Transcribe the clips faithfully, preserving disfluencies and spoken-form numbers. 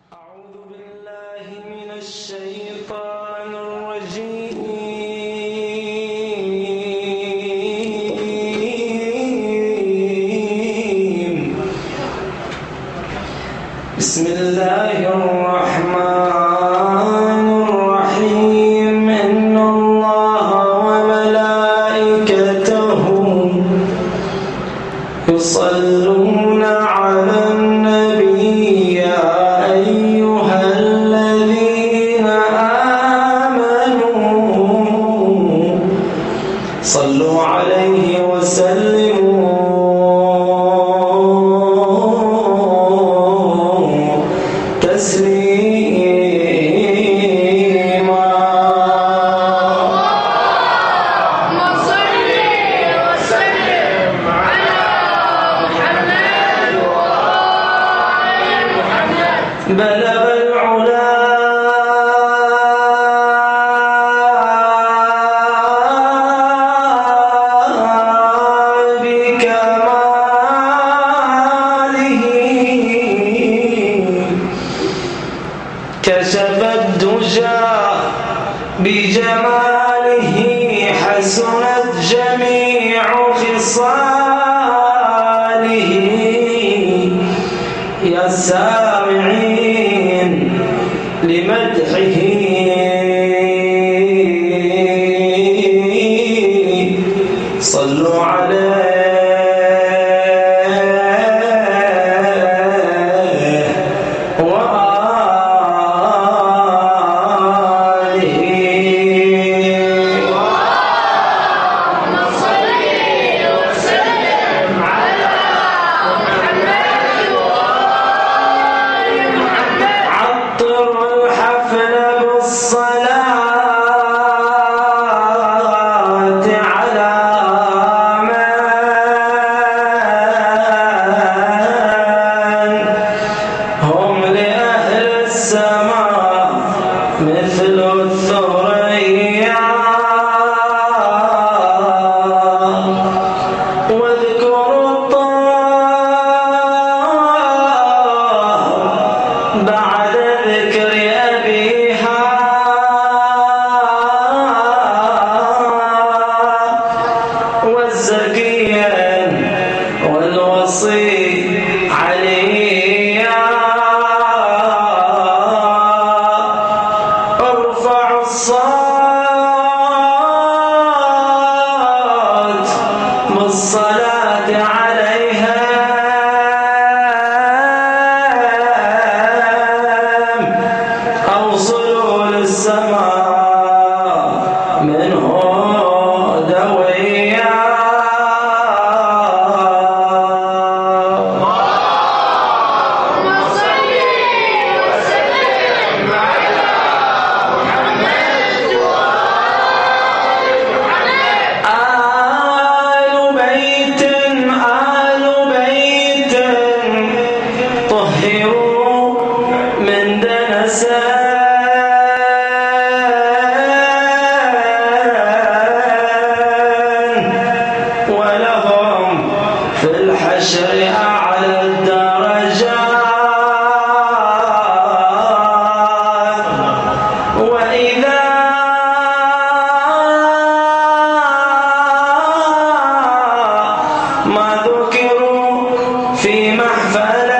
أعوذ بالله من الشيطان الرجيم. بسم الله الرحمن الرحيم. إن الله وملائكته يصلون على النبي يا أيها الذين آمنوا صلوا عليه وسلموا تسليما. اللهم صل وسلم على محمد وآل محمد. بلغ العلا بكماله، كشف الدجى بجماله، حسنت جميع خصاله. يا سامعين لمدحه صلوا عليه وآله. اللهم صل وسلم على محمد وآل محمد. عطر الحفل بالصلاة على من هم لأهل السماء مثل الثريا. واذكروا الطاهر بعد ذكر أبيها، والزكيا والوصي عليا. ارفعوا الصوت بالصلاة عليها، أوصلوا للسماء منه دويا. اللهم صل وسلم على محمد وآل محمد. آل بيت آل بيت طهروا من دنسان، ولهم في الحشر أعلى الدرجات. وإذا ما ذكروا في محفل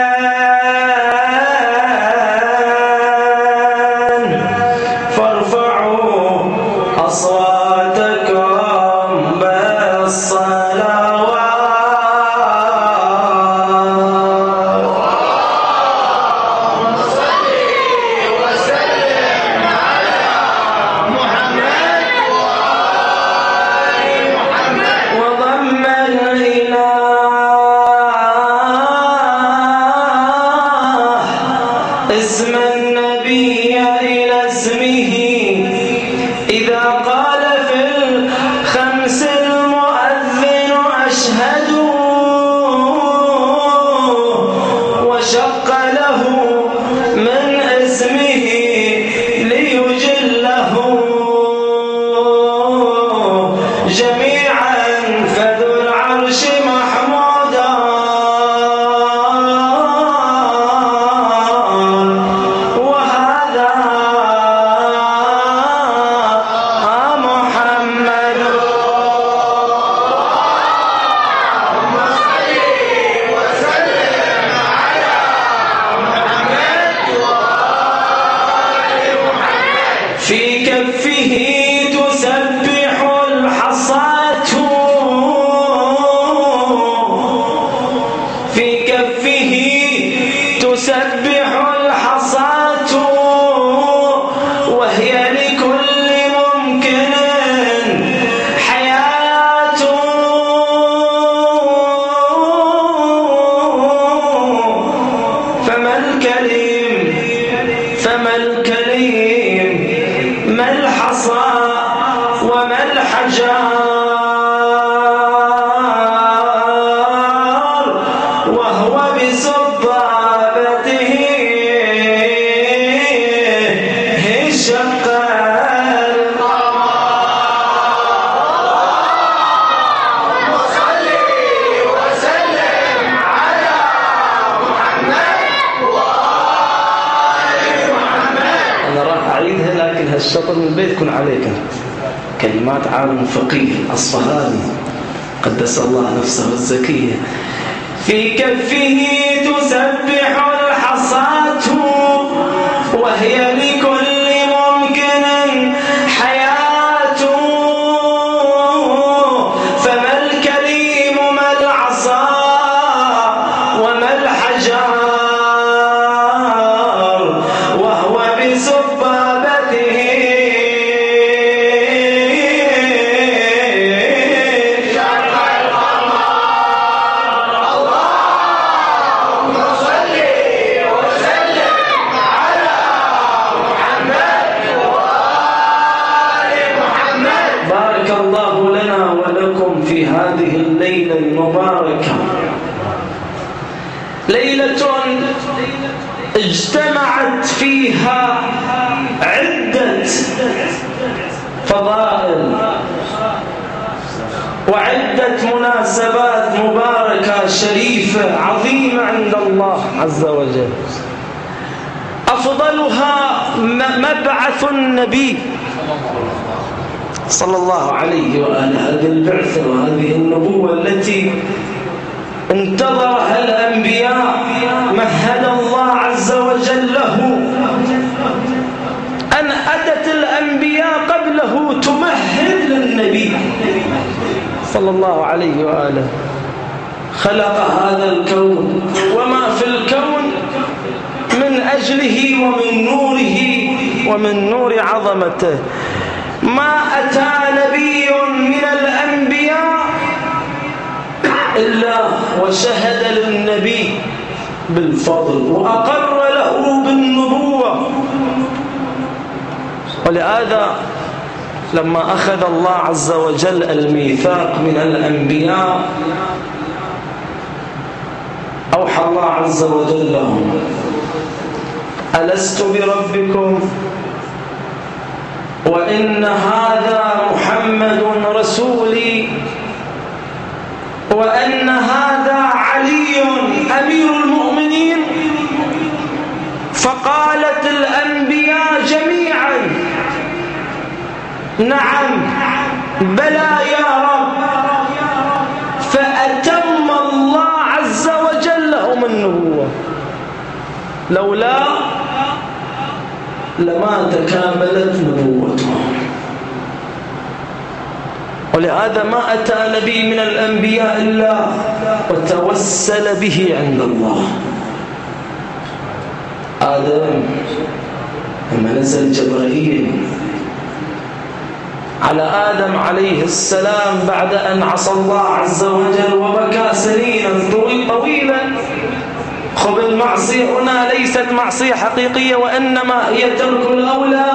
فارفعوا أصواتكم بالصلوات. اللهم صل وسلم على محمد وآل محمد. وضم الإله اسم النبي إلى اسمه، إذا قال في الخمس المؤذن أشهد، وشق له من اسمه ليجله جميعا، فذو العرش محمودا تسبح الحصاة في كفه تسبح الحصاة وهي لكل ممكن حياة فما الكريم فما الكريم ما الحصى وما الحجار وهو بسبابته شق اللهم صل وسلم على محمد وآل محمد. أنا راح أعيدها لكن هالشطر من البيت يكون عليك. كلمات عالم فقيه الأصفهاني قدس الله نفسه الزكية. في كفه تسبح الحصاة وهي لكل ممكن حياة فما الكريم ما العصا وما الحجار وهو بسبابته شق القمر. اللهم صل وسلم على محمد وآل محمد. بارك الله لنا ولكم في هذه الليلة المباركة، ليلة اجتمعت فيها عدة فضائل وعدة مناسبات مباركة شريفة عظيمة عند الله عز وجل. أفضلها مبعث النبي صلى الله عليه وآله، هذه البعثة وهذه النبوة التي انتظرها الأنبياء مهد الله عز وجل له أن أتت الأنبياء قبله تمهد للنبي صلى الله عليه وآله. خلق هذا الكون وما في الكون من أجله ومن نوره ومن نور عظمته. ما أتى نبي من الأنبياء إلا وشهد للنبي بالفضل وأقر له بالنبوة. ولهذا لما أخذ الله عز وجل الميثاق من الأنبياء أوحى الله عز وجل لهم: ألست بربكم وإن هذا محمد رسولي وأن هذا علي أمير المؤمنين. فقالت الأنبياء جميعا: نعم بلى يا رب. فأتم الله عز وجل لهم النبوة، لولا لما تكاملت نبوتهم. ولهذا ما أتى نبي من الأنبياء إلا وتوسل به عند الله. آدم لما نزل جبرائيل على آدم عليه السلام بعد أن عصى الله عز وجل وبكى سنينا طويلا. خب المعصية هنا ليست معصية حقيقية وإنما هي ترك الأولى.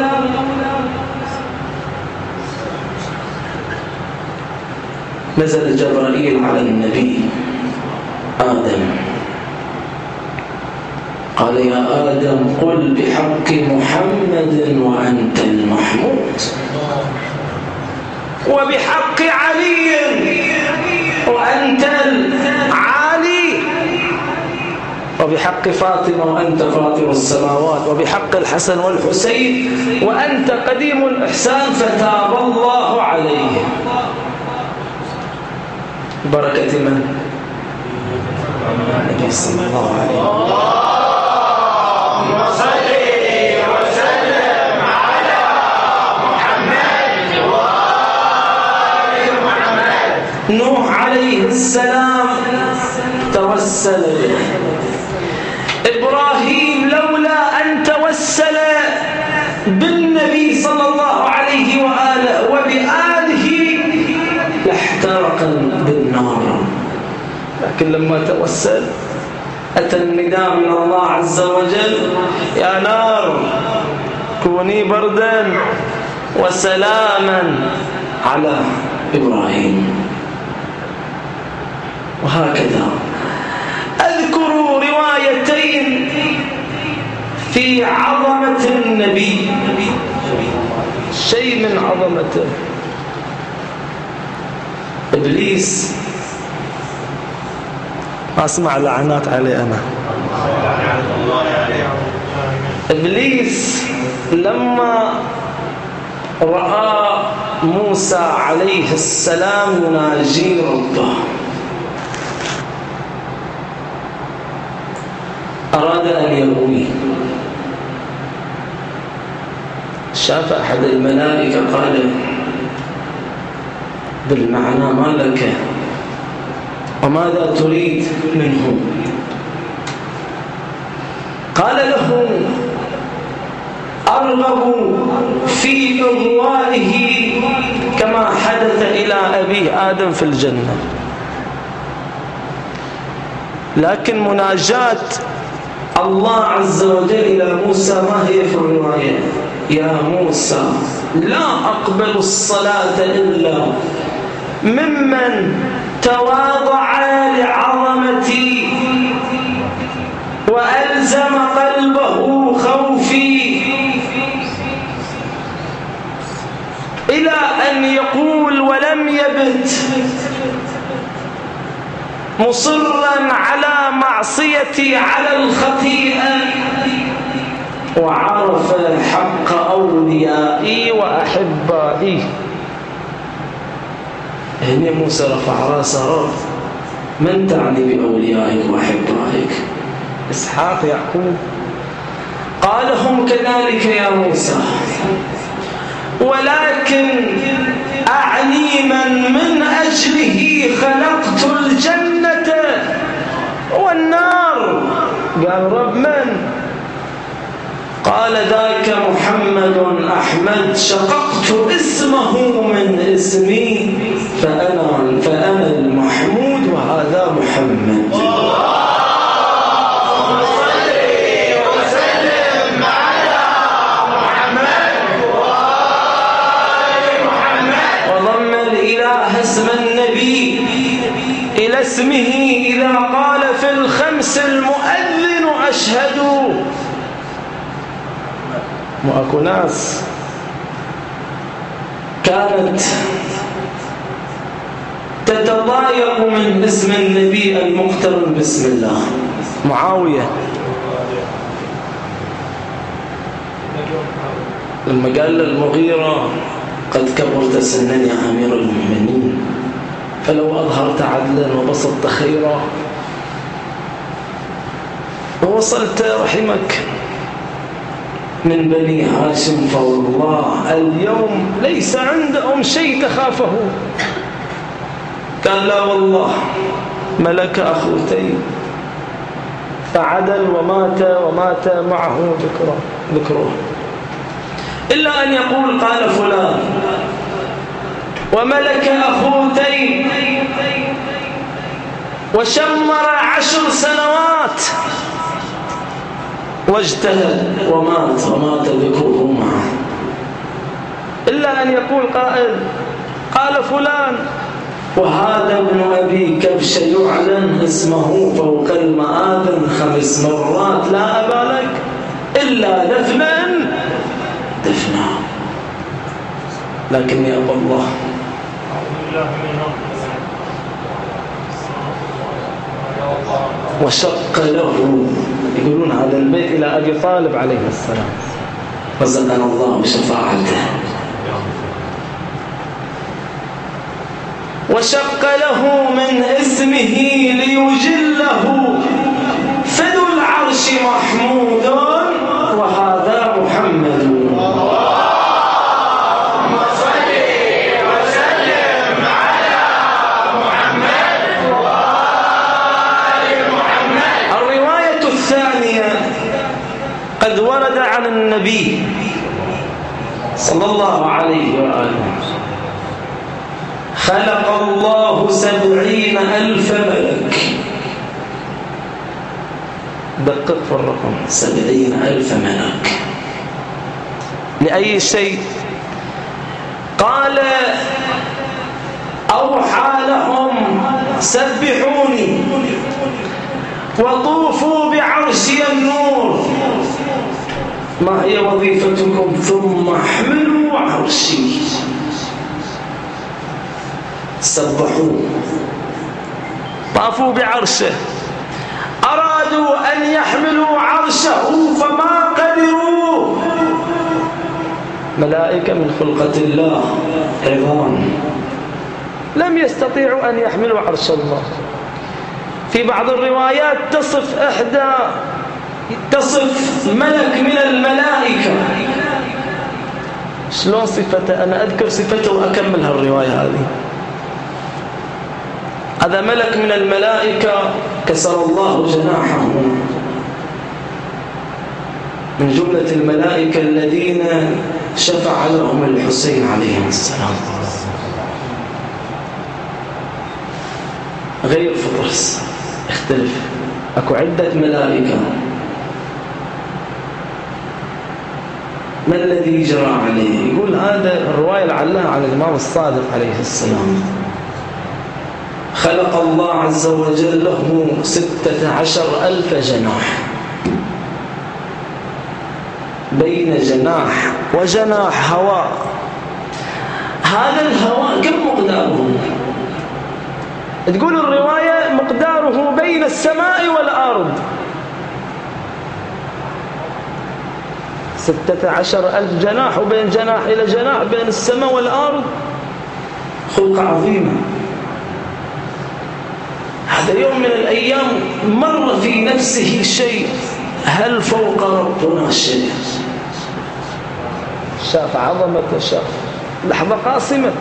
نزل جبرائيل على النبي آدم قال: يا آدم قل بحق محمد وأنت المحمود، وبحق علي وأنت العالي، وبحق فاطمة وأنت فاطر السماوات، وبحق الحسن والحسين وأنت قديم الإحسان، فتاب الله عليه. بركة من؟ النبي صلى الله عليه وسلم. اللهم صل وسلم على محمد توسل به. إبراهيم لولا أن توسل بالنبي صلى الله عليه وآله وبآله لاحترق بالنار، لكن لما توسل أتى النداء من الله عز وجل: يا نار كوني بردا وسلاما على إبراهيم. وهكذا أذكر روايتين في عظمة النبي، شيء من عظمته. إبليس أسمع لعنات علي أنا. إبليس لما رأى موسى عليه السلام يناجي ربه أراد أن يغويه. شاف أحد الملائكة قال: بالمعنى ما لك وماذا تريد منه؟ قال له: أرغب في إغوائه كما حدث إلى أبيه آدم في الجنة. لكن مناجاة الله عز وجل إلى موسى ما هي في الرواية؟ يا موسى لا أقبل الصلاة إلا ممن تواضع لعظمتي وألزم قلبه خوفي، إلى أن يقول ولم يبت مصرا على معصيتي على الخطيئة، وعرف حق أوليائي وأحبائي. هنا موسى رفع راسه: رب من تعني بأوليائك وأحبائك؟ إسحاق، يعقوب؟ قال: هم كذلك يا موسى، ولكن أعني من من أجله خلقت الجنة والنار. قال: رب من؟ قال: ذاك محمد أحمد، شققت اسمه من اسمي فأنا, فأنا المحمود وهذا محمد. اللهم صل وسلم على محمد وآل محمد. وضم الإله اسم النبي إلى اسمه إذا قال في الخمس المؤذن أشهد. وأكو ناس كانت تتضايق من اسم النبي المقترن باسم الله. معاوية لما قال للمغيرة: قد كبرت سنا يا أمير المؤمنين، فلو أظهرت عدلا وبسطت خيرا ووصلت رحمك من بني هاشم، فوالله اليوم ليس عندهم شيء تخافه. قال: لا والله ملك أخوتين فعدل ومات ومات معه ذكره ذكره إلا أن يقول: قال فلان وملك أخوتين وشمر عشر سنوات واجتهد ومات ومات ذكره معه، إلا أن يقول قائل: قال فلان وهذا ابن أبي كبش يعلن اسمه فوق المآذن خمس مرات لا أبا لك إلا دفنا دفنا. لكن يا أبا الله وشق له، يقولون هذا البيت إلى أبي طالب عليه السلام، رزقنا الله بشفاعته. وشق له من اسمه ليجله، فذو العرش محمود وهذا محمد. اللهم صل وسلم على محمد وآل محمد. قد ورد عن النبي صلى الله عليه وآله خلق الله سبعين ألف ملك. دقق في الرقم، سبعين ألف ملك. لأي شيء؟ قال أوحى لهم سبحوني وطوفوا بعرشي النور. ما هي وظيفتكم؟ ثم احملوا عرشي. سبحوه، طافوا بعرشه، أرادوا أن يحملوا عرشه فما قدروا. ملائكة من خلقة الله عظام لم يستطيعوا أن يحملوا عرش الله. في بعض الروايات تصف إحدى تصف ملك من الملائكة. شلون صفته؟ أنا أذكر صفته وأكمل هالرواية هذه. هذا ملك من الملائكة كسر الله جناحه، من جملة الملائكة الذين شفع لهم الحسين عليه السلام. غير فطرس، اختلف، اكو عدة ملائكة. ما الذي جرى عليه؟ يقول هذا الرواية لعلها عن الإمام الصادق عليه السلام. خلق الله عز وجل له ستة عشر ألف جناح. بين جناح وجناح هواء. هذا الهواء كم مقداره؟ تقول الرواية مقداره بين السماء والأرض. ستة عشر ألف جناح، وبين جناح إلى جناح بين السماء والأرض. خلق عظيمة. هذا يوم من الأيام مر في نفسه شيء، هل فوق ربنا شيء؟ شاف عظمة، شاف لحظة قاسمة،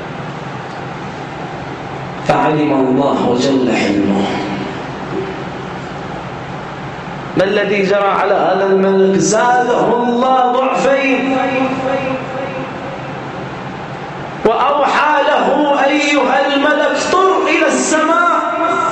فعلم الله وجل حلمه. ما الذي جرى على هذا الملك؟ زاده الله ضعفين، وأوحى له أيها الملك طر إلى السماء،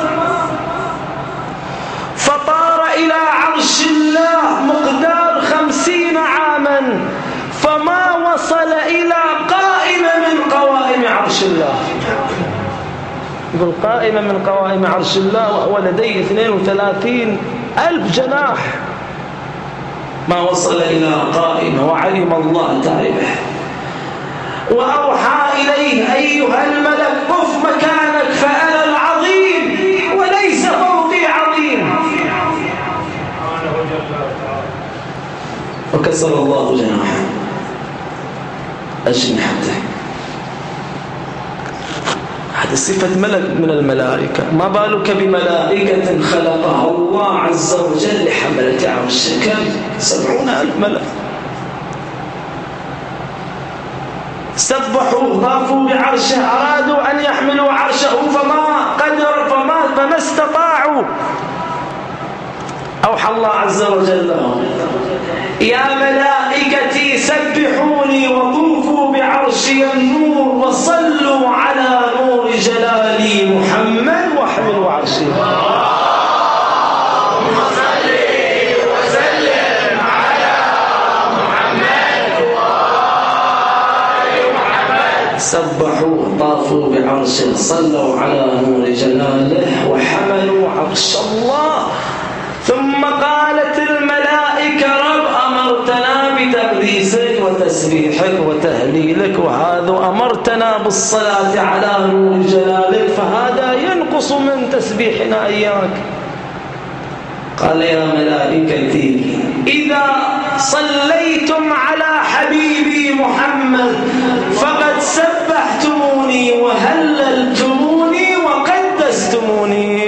فطار إلى عرش الله مقدار خمسين عاما، فما وصل إلى قائمة من قوائم عرش الله. يقول قائمة من قوائم عرش الله وهو لديه اثنين وثلاثين ألف جناح، ما وصل إلى قائمة. وعلم الله تعبه، وأوحى إليه أيها الملك قف مكانك فأنا العظيم وليس فوقي عظيم. وكسر الله جناحه أجنحته. هذه صفة ملك من الملائكة. ما بالك بملائكة خلقها الله عز وجل لحملة عرشه، كم؟ سبعون ألف ملك. سبحوا، طافوا بعرشه، أرادوا أن يحملوا عرشه فما قدر فما, فما استطاعوا. أوحى الله عز وجل لهم يا ملائكتي سبحوني وطوفوا بعرشي النور وصلوا على نور جلالي محمد واحملوا عرشي. اللهم صل وسلم على محمد وآل محمد. سبحوا، طافوا بعرشه، صلوا على نور جلاله وحملوا عرش الله. ثم قالت الملائكة رب أمرتنا بتقديسك وتسبيحك وتهليلك، وهذا أمرتنا بالصلاة على نور جلالك، فهذا ينقص من تسبيحنا إياك. قال يا ملائكتي إذا صليتم على حبيبي محمد فقد سبحتموني وهللتموني وقدستموني.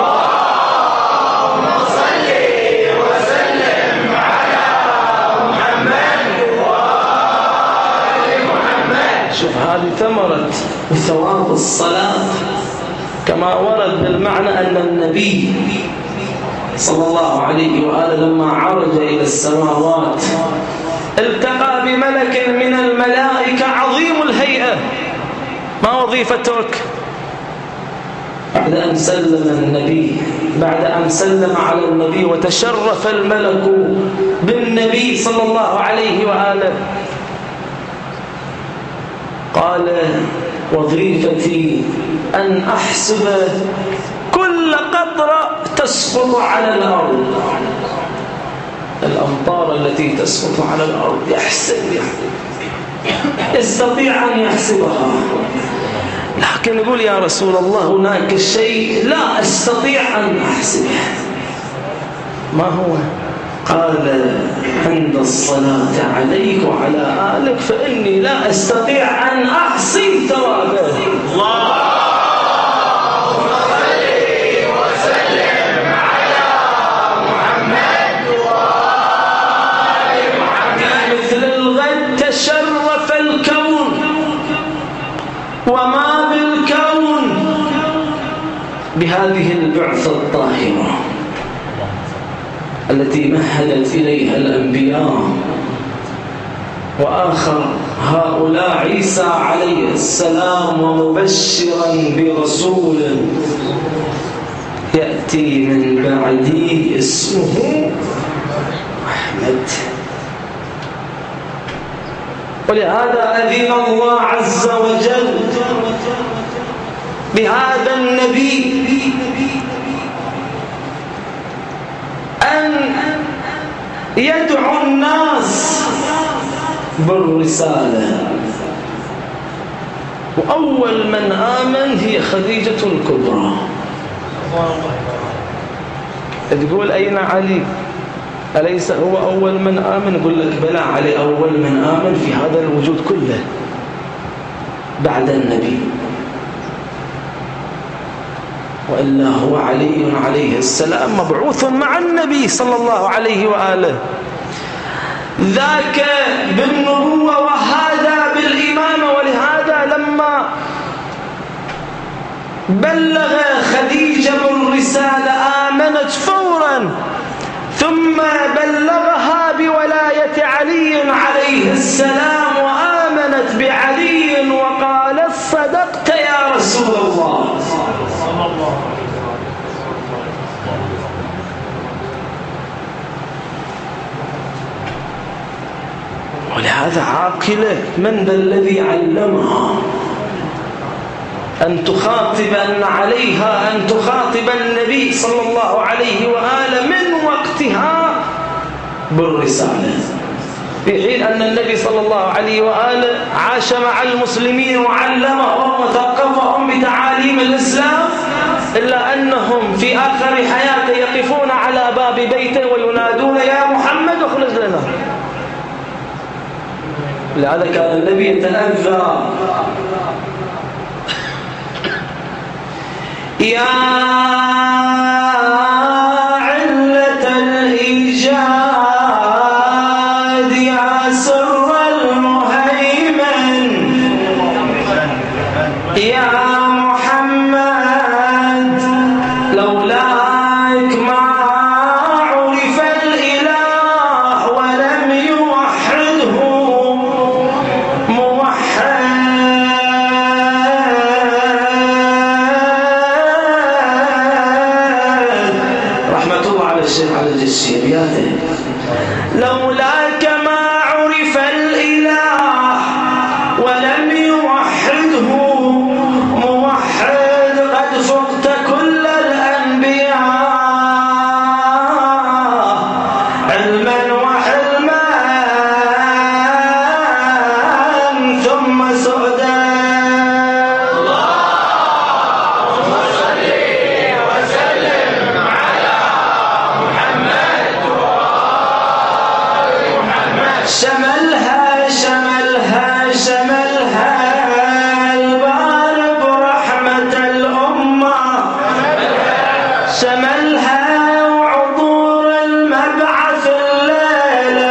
شوف هذه ثمرة وثواب الصلاة، كما ورد بالمعنى أن النبي صلى الله عليه وآله لما عرج إلى السماوات التقى بملك من الملائكة عظيم الهيئة. ما وظيفتك؟ بعد أن سلم النبي بعد أن سلم على النبي وتشرف الملك بالنبي صلى الله عليه وآله قال وظيفتي أن أحسب كل قطرة تسقط على الأرض، الأمطار التي تسقط على الأرض يحسب يستطيع أن يحسبها، لكن يقول يا رسول الله هناك شيء لا أستطيع أن أحسبه. ما هو؟ قال عند الصلاة عليك وعلى آلك فإني لا أستطيع أن أحصي ثوابه. اللهم صل وسلم على محمد وآل محمد. مثل الغد تشرف الكون وما بالكون بهذه البعثة الطاهرة التي مهدت إليها الأنبياء، وآخر هؤلاء عيسى عليه السلام ومبشرا برسول يأتي من بعدي اسمه أحمد. ولهذا أذن الله عز وجل بهذا النبي أن يدعو الناس بالرسالة، وأول من آمن هي خديجة الكبرى. تقول أين علي؟ أليس هو أول من آمن؟ يقول لك بلى، علي أول من آمن في هذا الوجود كله بعد النبي، وإلا هو علي عليه السلام مبعوث مع النبي صلى الله عليه وآله، ذاك بالنبوة وهذا بالإمامة. ولهذا لما بلغ خديجة بالرسالة آمنت فورا، ثم بلغها بولاية علي عليه السلام وآمنت بعلي وقالت صدقت يا رسول الله. ولهذا عاقلة من ذا الذي علمها أن تخاطب أن عليها أن تخاطب النبي صلى الله عليه وآله من وقتها بالرسالة، في حين أن النبي صلى الله عليه وآله عاش مع المسلمين وعلمهم وثقفهم بتعاليم الإسلام، إلا أنهم في آخر حياته يقفون على باب بيته وينادون يا محمد اخرج لنا. لهذا كان النبي يتأذى يا علة الإيجاد يا سر المهيمن يا محمد لولاك ما عرف الإله ولم يوحده موحد. رحمة الله على الشيخ على الجسيرياته. لولاك ما عرف الإله ولم يوحده موحد قد فقت كل الأنبياء علما وحلما ثم سعدا. اللهم صل وسلم على محمد وآل محمد. شملها شملها شملها البار برحمة الأمة، شملها وعطور المبعث الليلة،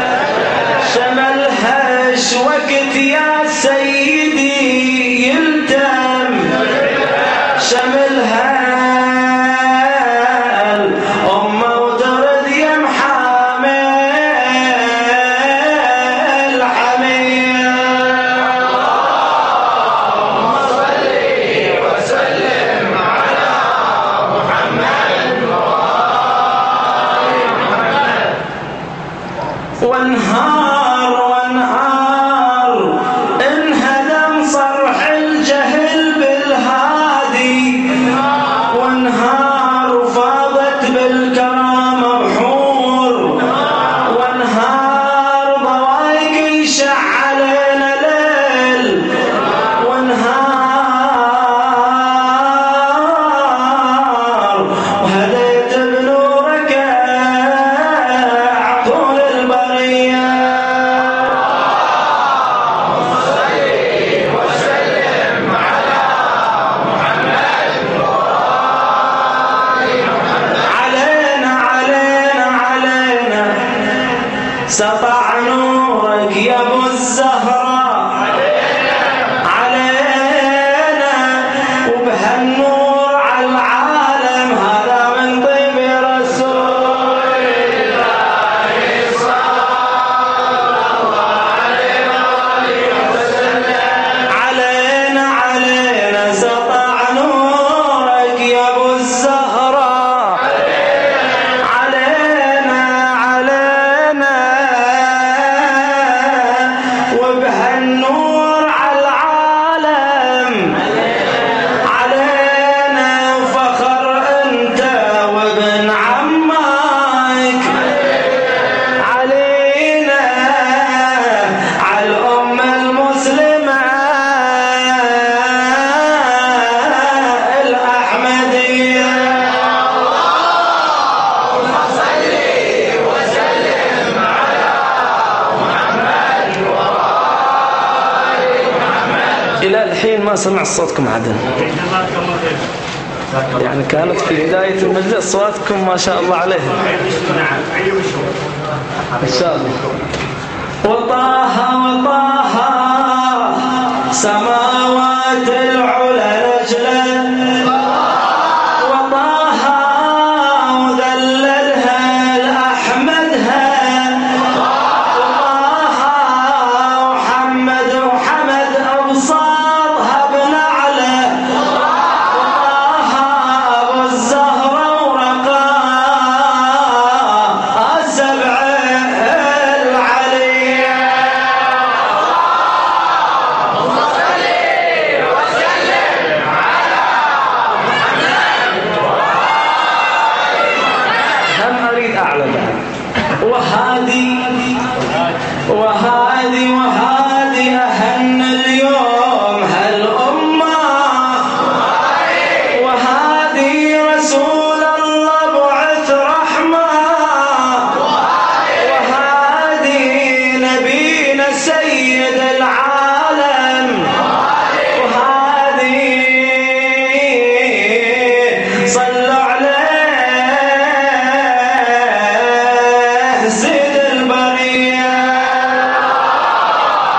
شملها وقت يا سيدي يلتم، شملها الأمة وانهار وانهار انهدم صرح الجهل بالهادي، وانهار فاضت بالكرامة بحور، وانهار ضوايق يشع علينا ليل، وانهار وهديت بنورك عقول البرية. وسلم على محمد علينا علينا علينا سطع نورك يا ابو الزهراء، علينا وبهالنور على العالم هذا من طيب رسول الله صلى الله عليه وسلم. علينا علينا سطع نورك يا ابو الزهراء، علينا علينا وبهالنور على العالم، علينا فخر انت وابن عمك، علينا على الأمة المسلمة الأحمدية. وسلم على محمد إلى الحين ما سمع صوتكم عدل، يعني كانت في بداية المجلس أصواتكم ما شاء الله عليه. نعم أيوة شو إن شاء الله. وطه وطه سماوات العلا نجلا، وطه وذللها لأحمدها، وطه وحمد وحمد أبصارها بنعله، وطه أبو الزهرة ورقاء السبع العليا. هم أريد أعلى بعد. وهذه وهذه وهذه أهن اليوم هالأمة، وهذه رسول الله بعث رحمة، وهذه نبينا سيد العالم، وهذه صلوا عليه سيد البرية.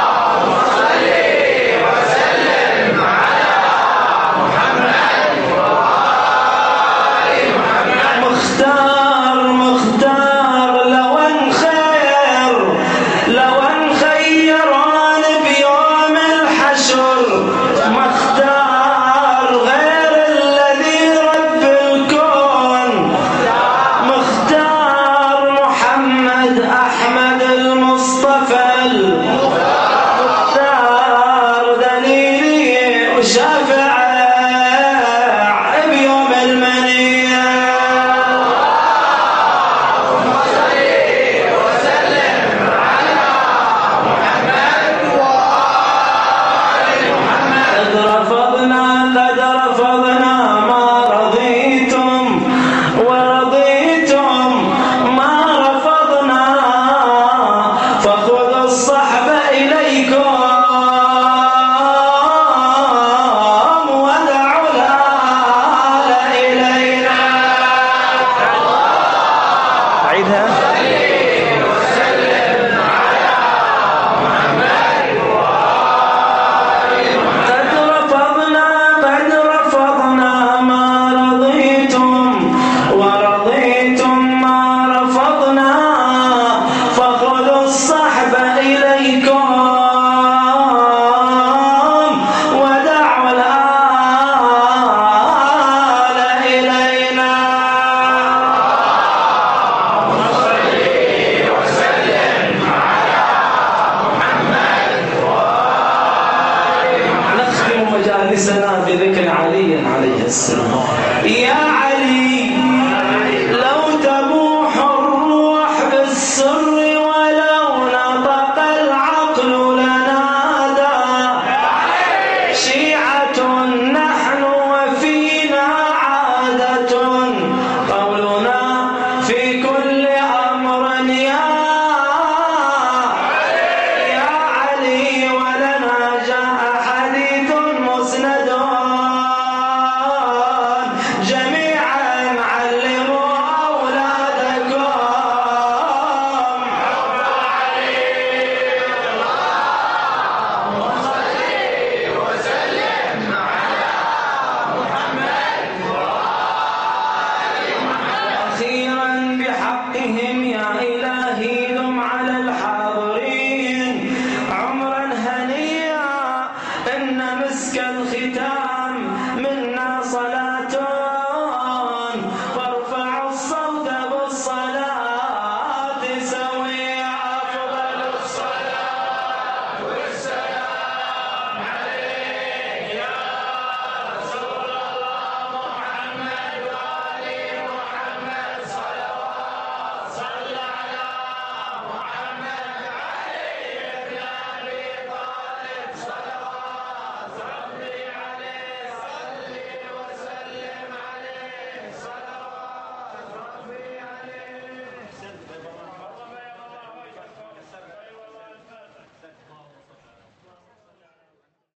يا